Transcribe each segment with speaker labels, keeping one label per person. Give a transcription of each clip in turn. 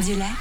Speaker 1: Radio Lac,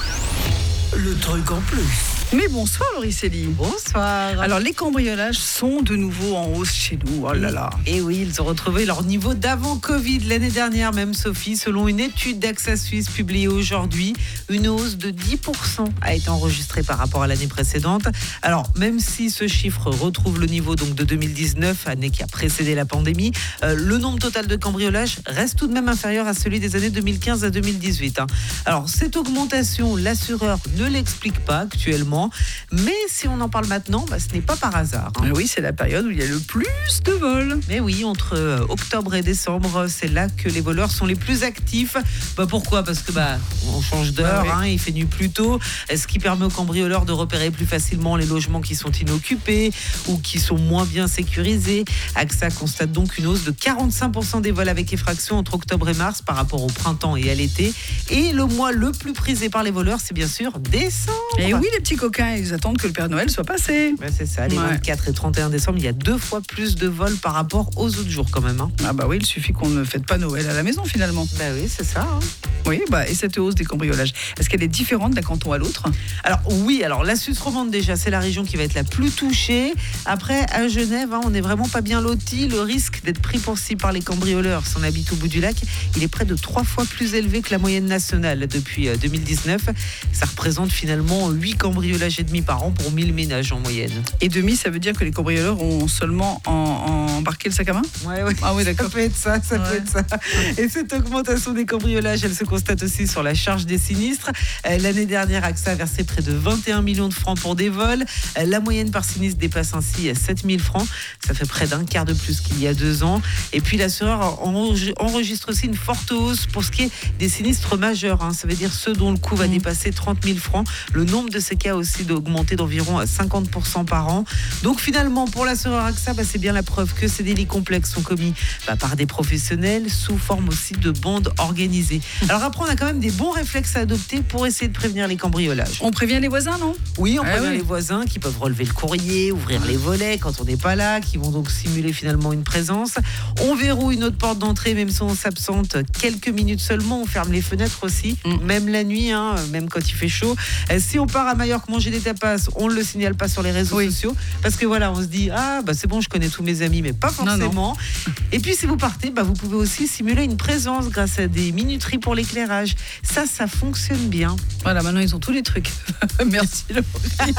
Speaker 2: le truc en plus.
Speaker 3: Mais bonsoir Laurie Célie.
Speaker 4: Bonsoir.
Speaker 3: Alors les cambriolages sont de nouveau en hausse chez nous. Oh là là.
Speaker 4: Et oui, ils ont retrouvé leur niveau d'avant Covid l'année dernière même, Sophie. Selon une étude d'AXA Suisse publiée aujourd'hui, une hausse de 10% a été enregistrée par rapport à l'année précédente. Alors même si ce chiffre retrouve le niveau donc de 2019, année qui a précédé la pandémie, le nombre total de cambriolages reste tout de même inférieur à celui des années 2015 à 2018. Alors cette augmentation, l'assureur ne l'explique pas actuellement. Mais si on en parle maintenant, ce n'est pas par hasard.
Speaker 3: Oui, c'est la période où il y a le plus de vols.
Speaker 4: Mais oui, entre octobre et décembre, c'est là que les voleurs sont les plus actifs. Pourquoi ? Parce que on change d'heure, il fait nuit plus tôt, ce qui permet aux cambrioleurs de repérer plus facilement les logements qui sont inoccupés ou qui sont moins bien sécurisés. AXA constate donc une hausse de 45% des vols avec effraction entre octobre et mars par rapport au printemps et à l'été. Et le mois le plus prisé par les voleurs, c'est bien sûr décembre.
Speaker 3: Et oui, les petits coquins, ils attendent que le Père Noël soit passé.
Speaker 4: C'est ça, les 24 et 31 décembre, il y a 2 fois plus de vols par rapport aux autres jours quand même.
Speaker 3: Ah oui, il suffit qu'on ne fête pas Noël à la maison finalement.
Speaker 4: Oui, c'est ça.
Speaker 3: Oui, et cette hausse des cambriolages, est-ce qu'elle est différente d'un canton à l'autre ?
Speaker 4: Alors la Suisse romande déjà, c'est la région qui va être la plus touchée. Après, à Genève, on n'est vraiment pas bien lotis. Le risque d'être pris pour cible par les cambrioleurs, si on habite au bout du lac, il est près de 3 fois plus élevé que la moyenne nationale depuis 2019. Ça représente finalement 8 cambriolages et demi par an pour 1000 ménages en moyenne.
Speaker 3: Et demi, ça veut dire que les cambrioleurs ont seulement embarqué le sac à main ?
Speaker 4: Oui.
Speaker 3: Ah oui, d'accord.
Speaker 4: Ça peut être ça, peut être ça. Et cette augmentation des cambriolages, elle se constate aussi sur la charge des sinistres. L'année dernière, AXA a versé près de 21 millions de francs pour des vols. La moyenne par sinistre dépasse ainsi 7 000 francs. Ça fait près d'un quart de plus qu'il y a 2 ans. Et puis l'assureur enregistre aussi une forte hausse pour ce qui est des sinistres majeurs. Ça veut dire ceux dont le coût va dépasser 30 000 francs. Le nombre de ces cas a aussi augmenté d'environ 50% par an. Donc finalement, pour l'assureur AXA, c'est bien la preuve que ces délits complexes sont commis par des professionnels sous forme aussi de bandes organisées. Alors après, on a quand même des bons réflexes à adopter pour essayer de prévenir les cambriolages.
Speaker 3: On prévient les voisins, non ?
Speaker 4: Oui, on prévient les voisins qui peuvent relever le courrier, ouvrir les volets quand on n'est pas là, qui vont donc simuler finalement une présence. On verrouille notre porte d'entrée même si on s'absente quelques minutes seulement. On ferme les fenêtres aussi, même la nuit, même quand il fait chaud. Si on part à Majorque manger des tapas, on ne le signale pas sur les réseaux sociaux parce que on se dit c'est bon, je connais tous mes amis, mais pas forcément. Non. Et puis si vous partez, vous pouvez aussi simuler une présence grâce à des minuteries pour l'éclairage. Ça fonctionne bien.
Speaker 3: Voilà, maintenant ils ont tous les trucs. Merci Laurie.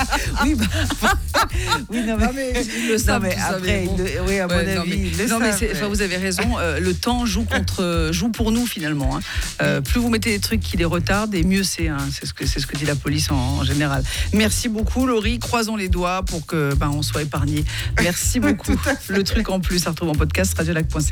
Speaker 4: Oui, mais
Speaker 3: ils le savent.
Speaker 4: Après, à mon avis, ils le savent.
Speaker 3: Vous avez raison. Le temps joue pour nous finalement. Plus vous mettez des trucs qui les retardent, et mieux c'est. C'est ce que dit la police en général. Merci beaucoup Laurie. Croisons les doigts pour que on soit épargné. Merci beaucoup. Le truc en plus, à retrouver en podcast radiolac.ca.